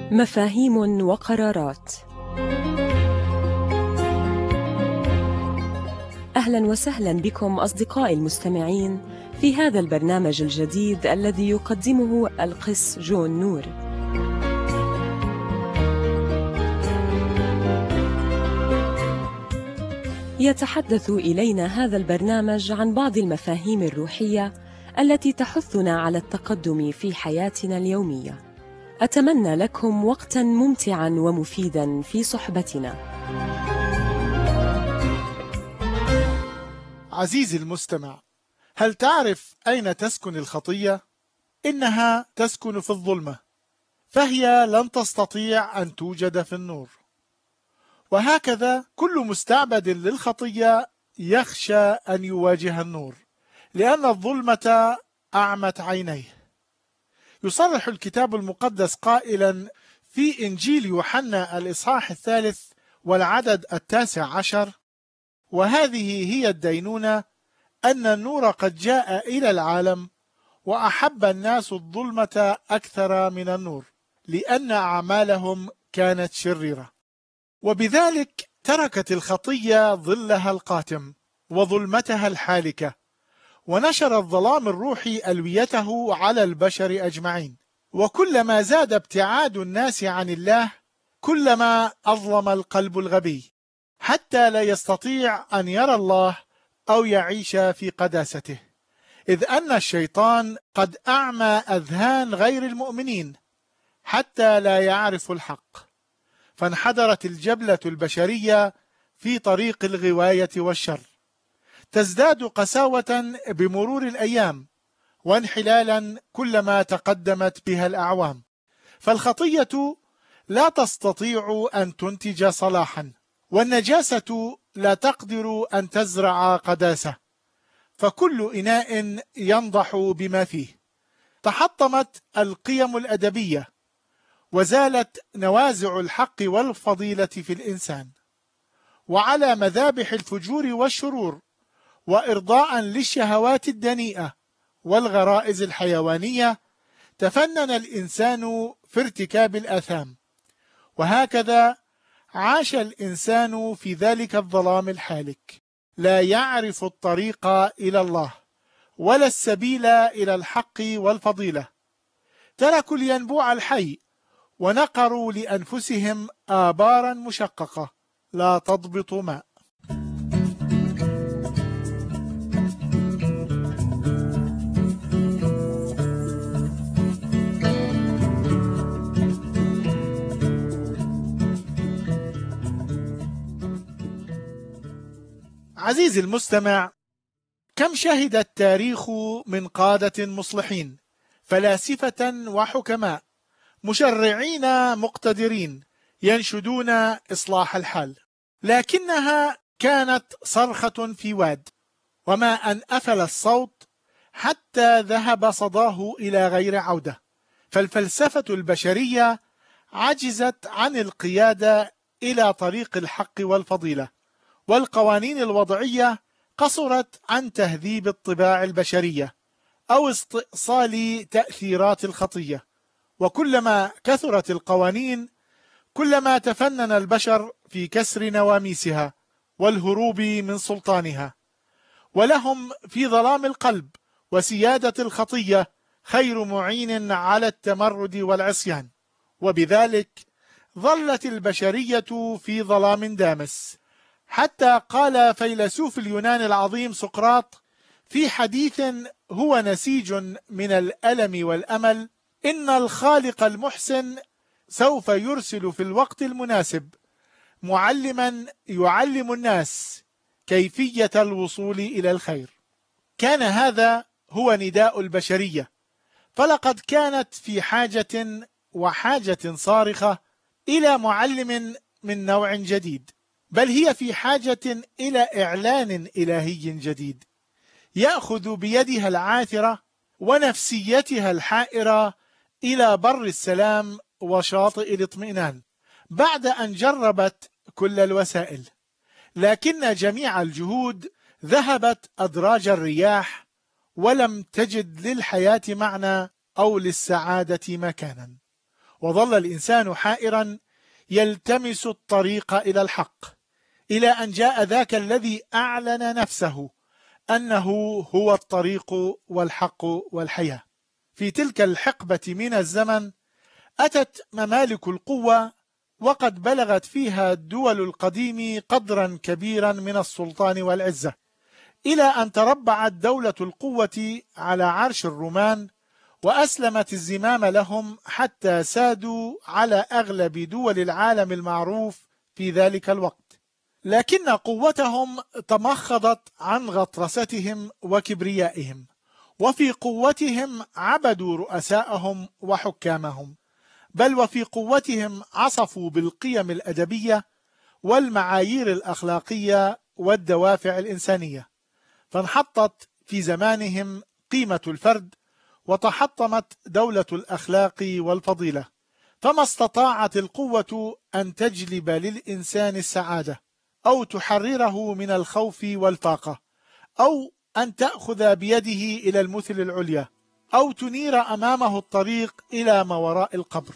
مفاهيم وقرارات. أهلا وسهلا بكم أصدقائي المستمعين في هذا البرنامج الجديد الذي يقدمه القس جون نور. يتحدث إلينا هذا البرنامج عن بعض المفاهيم الروحية التي تحثنا على التقدم في حياتنا اليومية. أتمنى لكم وقتاً ممتعاً ومفيداً في صحبتنا. عزيزي المستمع، هل تعرف أين تسكن الخطية؟ إنها تسكن في الظلمة، فهي لن تستطيع أن توجد في النور. وهكذا كل مستعبد للخطية يخشى أن يواجه النور، لأن الظلمة أعمت عينيه. يصرح الكتاب المقدس قائلا في إنجيل يوحنا الإصحاح 3 والعدد 19: وهذه هي الدينونة، أن النور قد جاء إلى العالم، وأحب الناس الظلمة أكثر من النور، لأن أعمالهم كانت شريرة. وبذلك تركت الخطية ظلها القاتم وظلمتها الحالكة، ونشر الظلام الروحي ألويته على البشر أجمعين. وكلما زاد ابتعاد الناس عن الله، كلما أظلم القلب الغبي، حتى لا يستطيع أن يرى الله أو يعيش في قداسته، إذ أن الشيطان قد أعمى أذهان غير المؤمنين حتى لا يعرفوا الحق، فانحدرت الجبلة البشرية في طريق الغواية والشر، تزداد قساوة بمرور الأيام، وانحلالا كلما تقدمت بها الأعوام. فالخطية لا تستطيع أن تنتج صلاحا، والنجاسة لا تقدر أن تزرع قداسة، فكل إناء ينضح بما فيه. تحطمت القيم الأدبية، وزالت نوازع الحق والفضيلة في الإنسان، وعلى مذابح الفجور والشرور، وإرضاء للشهوات الدنيئة والغرائز الحيوانية، تفنن الإنسان في ارتكاب الآثام. وهكذا عاش الإنسان في ذلك الظلام الحالك، لا يعرف الطريق إلى الله ولا السبيل إلى الحق والفضيلة. تركوا الينبوع الحي، ونقروا لأنفسهم آبارا مشققة لا تضبط ماء. عزيزي المستمع، كم شهد التاريخ من قادة مصلحين، فلاسفة وحكماء، مشرعين مقتدرين، ينشدون إصلاح الحال، لكنها كانت صرخة في واد، وما أن أفل الصوت حتى ذهب صداه إلى غير عودة. فالفلسفة البشرية عجزت عن القيادة إلى طريق الحق والفضيلة، والقوانين الوضعية قصرت عن تهذيب الطباع البشرية أو استئصال تأثيرات الخطية. وكلما كثرت القوانين، كلما تفنن البشر في كسر نواميسها والهروب من سلطانها، ولهم في ظلام القلب وسيادة الخطية خير معين على التمرد والعصيان. وبذلك ظلت البشرية في ظلام دامس، حتى قال فيلسوف اليونان العظيم سقراط في حديث هو نسيج من الألم والأمل: إن الخالق المحسن سوف يرسل في الوقت المناسب معلما يعلم الناس كيفية الوصول إلى الخير. كان هذا هو نداء البشرية، فلقد كانت في حاجة صارخة إلى معلم من نوع جديد، بل هي في حاجة إلى إعلان إلهي جديد يأخذ بيدها العاثرة ونفسيتها الحائرة إلى بر السلام وشاطئ الاطمئنان، بعد أن جربت كل الوسائل. لكن جميع الجهود ذهبت أدراج الرياح، ولم تجد للحياة معنى أو للسعادة مكانا. وظل الإنسان حائرا يلتمس الطريق إلى الحق، إلى أن جاء ذاك الذي أعلن نفسه أنه هو الطريق والحق والحياة. في تلك الحقبة من الزمن أتت ممالك القوة، وقد بلغت فيها الدول القديم قدرا كبيرا من السلطان والعزة، إلى أن تربعت دولة القوة على عرش الرومان، وأسلمت الزمام لهم حتى سادوا على أغلب دول العالم المعروف في ذلك الوقت. لكن قوتهم تمخضت عن غطرستهم وكبريائهم، وفي قوتهم عبدوا رؤساءهم وحكامهم، بل وفي قوتهم عصفوا بالقيم الأدبية والمعايير الأخلاقية والدوافع الإنسانية، فانحطت في زمانهم قيمة الفرد، وتحطمت دولة الأخلاق والفضيلة، فما استطاعت القوة أن تجلب للإنسان السعادة، أو تحرره من الخوف والفاقة، أو أن تأخذ بيده إلى المثل العليا، أو تنير أمامه الطريق إلى ما وراء القبر.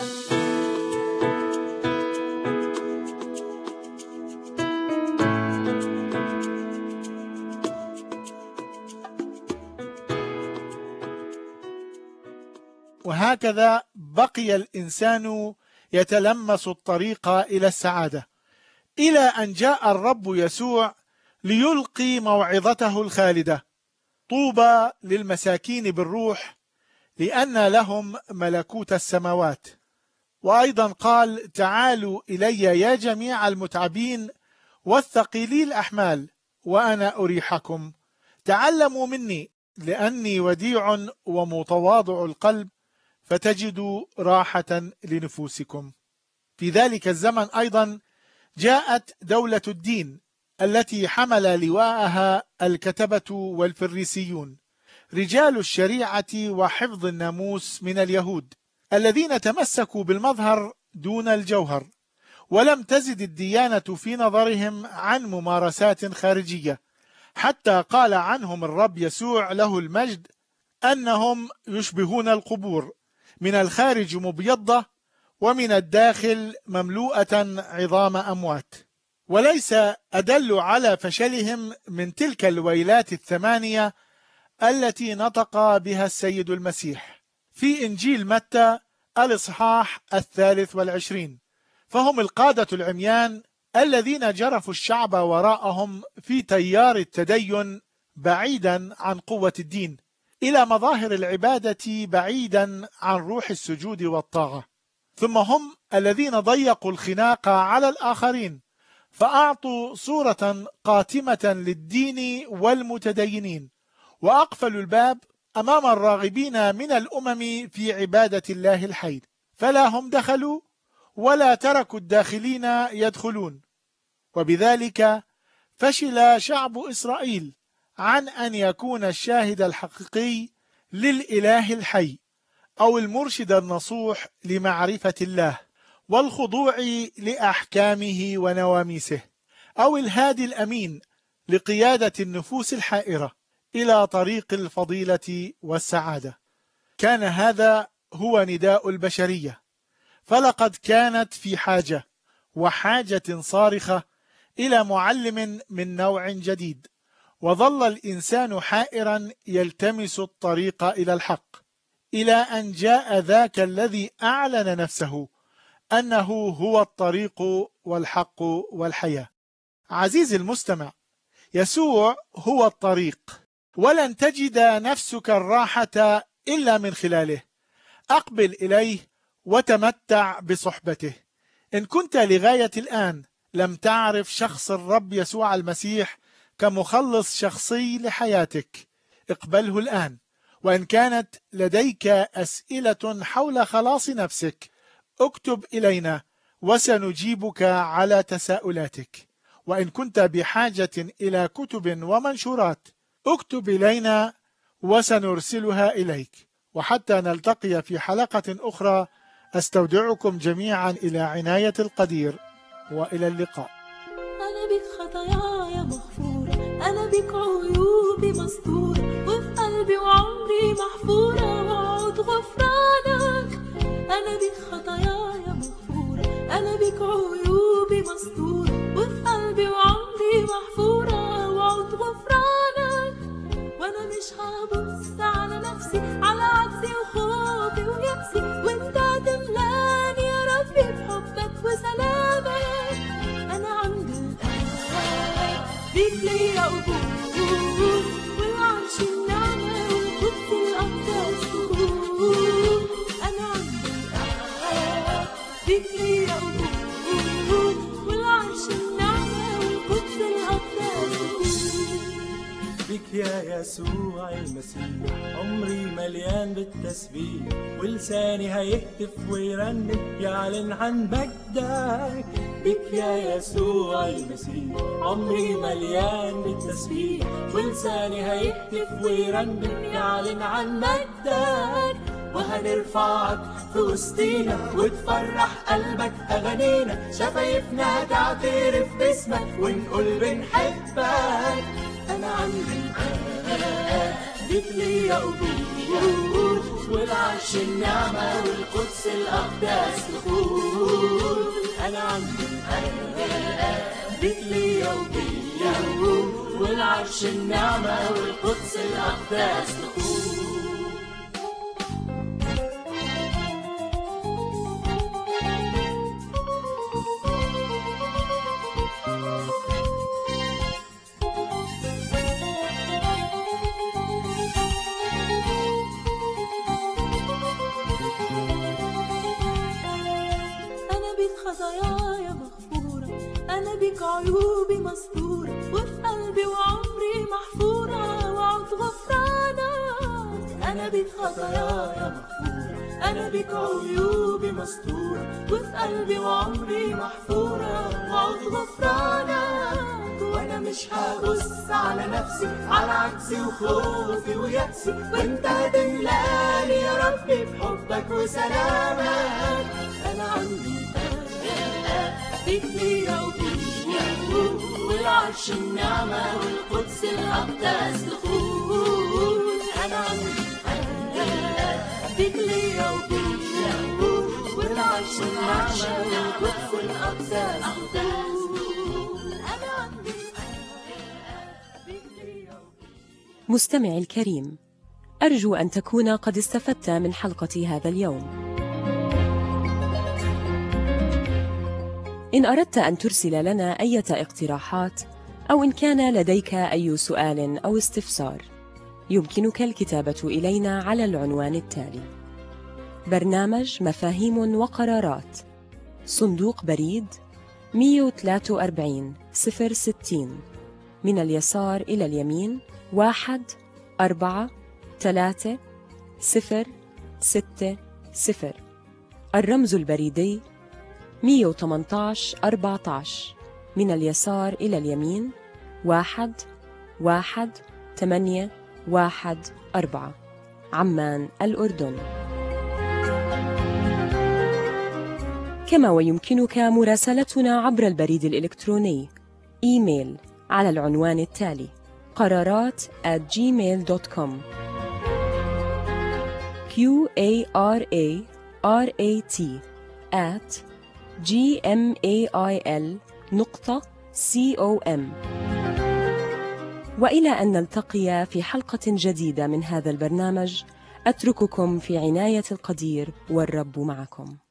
وهكذا بقي الإنسان يتلمس الطريق إلى السعادة، إلى أن جاء الرب يسوع ليلقي موعظته الخالدة: طوبى للمساكين بالروح لأن لهم ملكوت السماوات. وأيضا قال: تعالوا إلي يا جميع المتعبين والثقيلي الأحمال وأنا أريحكم، تعلموا مني لأني وديع ومتواضع القلب فتجدوا راحة لنفوسكم. في ذلك الزمن أيضا جاءت دولة الدين التي حمل لواءها الكتبة والفريسيون، رجال الشريعة وحفظ الناموس من اليهود، الذين تمسكوا بالمظهر دون الجوهر، ولم تزد الديانة في نظرهم عن ممارسات خارجية، حتى قال عنهم الرب يسوع له المجد أنهم يشبهون القبور، من الخارج مبيضة ومن الداخل مملوءة عظام أموات. وليس أدل على فشلهم من تلك الويلات الثمانية التي نطق بها السيد المسيح في إنجيل متى الإصحاح 23، فهم القادة العميان الذين جرفوا الشعب وراءهم في تيار التدين بعيدا عن قوة الدين، إلى مظاهر العبادة بعيدا عن روح السجود والطاعة. ثم هم الذين ضيقوا الخناق على الآخرين، فأعطوا صورة قاتمة للدين والمتدينين، وأقفلوا الباب أمام الراغبين من الأمم في عبادة الله الحي، فلا هم دخلوا ولا تركوا الداخلين يدخلون. وبذلك فشل شعب إسرائيل عن أن يكون الشاهد الحقيقي للإله الحي، أو المرشد النصوح لمعرفة الله والخضوع لأحكامه ونواميسه، أو الهادي الأمين لقيادة النفوس الحائرة إلى طريق الفضيلة والسعادة. كان هذا هو نداء البشرية، فلقد كانت في حاجة، وحاجة صارخة، إلى معلم من نوع جديد، وظل الإنسان حائرا يلتمس الطريق إلى الحق، إلى أن جاء ذاك الذي أعلن نفسه أنه هو الطريق والحق والحياة. عزيزي المستمع، يسوع هو الطريق، ولن تجد نفسك الراحة إلا من خلاله. أقبل إليه وتمتع بصحبته. إن كنت لغاية الآن لم تعرف شخص الرب يسوع المسيح كمخلص شخصي لحياتك، اقبله الآن. وإن كانت لديك أسئلة حول خلاص نفسك، اكتب إلينا وسنجيبك على تساؤلاتك. وإن كنت بحاجة إلى كتب ومنشورات، اكتب إلينا وسنرسلها إليك. وحتى نلتقي في حلقة أخرى، أستودعكم جميعا إلى عناية القدير، وإلى اللقاء. أنا بك خطاياي مغفورة، أنا بك عيوبي مستورة، وفي قلبي وعمري محفورة وعود غفرانك أنا بيك خطاياي مغفورة، أنا بيك عيوبي مستورة، وفي قلبي وعمري محفورة وعود غفرانك. وأنا مش هبص على نفسي، على عجزي وخوفي ويأسي، وأنت هتملاني يا ربي بحبك وسلامك. أنا عند الآب بيك ليا قبول، والعرش النعمة والقدس الأقداس تقول. أنا عند الآب بيك ليا قبول، والعرش النعمة والقدس الأقداس تقول. بك يا يسوع المسيح عمري مليان بالتسبيح، ولساني هيهتف ويرنم يعلن عن مجدك. بك يا يسوع المسيح عمري مليان بالتسبيح، ولساني هيهتف ويرنم يعلن عن مجدك. وهنرفعك في وسطينا وتفرح قلبك أغانينا، شفايفنا هتعترف باسمك ونقول بنحبك. أنا عندي الآب بيك ليا قبول، والعرش النعمة والقدس الأقداس تقول. أنا عندي الآب بيك ليا قبول، والعرش النعمة والقدس الأقداس تقول. خطاياي مغفورة، أنا بيك عيوبي مستورة، وفي قلبي وعمري محفورة وعود غفرانك. أنا بيك خطاياي مغفورة، أنا بيك عيوبي مستورة، وفي قلبي وعمري محفورة وعود غفرانك. وأنا مش هبص على نفسي، على عجزي وخوفي ويأسي، وأنت هتملاني يا ربي بحبك وسلامك. أنا عندي بيك ليا قبول، والعرش النعمة والقدس الأقداس تقول. أنا عندي بيك ليا قبول، والعرش النعمة والقدس الأقداس تقول. أنا عندي بيك ليا قبول. مستمعي الكريم، أرجو أن تكون قد استفدت من حلقة هذا اليوم. إن أردت أن ترسل لنا أي اقتراحات أو إن كان لديك أي سؤال أو استفسار، يمكنك الكتابة إلينا على العنوان التالي: برنامج مفاهيم وقرارات، صندوق بريد 143 060، من اليسار إلى اليمين 1436060. الرمز البريدي 118 14، من اليسار إلى اليمين 11814، عمان الأردن. كما ويمكنك مراسلتنا عبر البريد الإلكتروني إيميل على العنوان التالي: قرارات@gmail.com. QARARAT@gmail.com. وإلى أن نلتقي في حلقة جديدة من هذا البرنامج، أترككم في عناية القدير والرب معكم.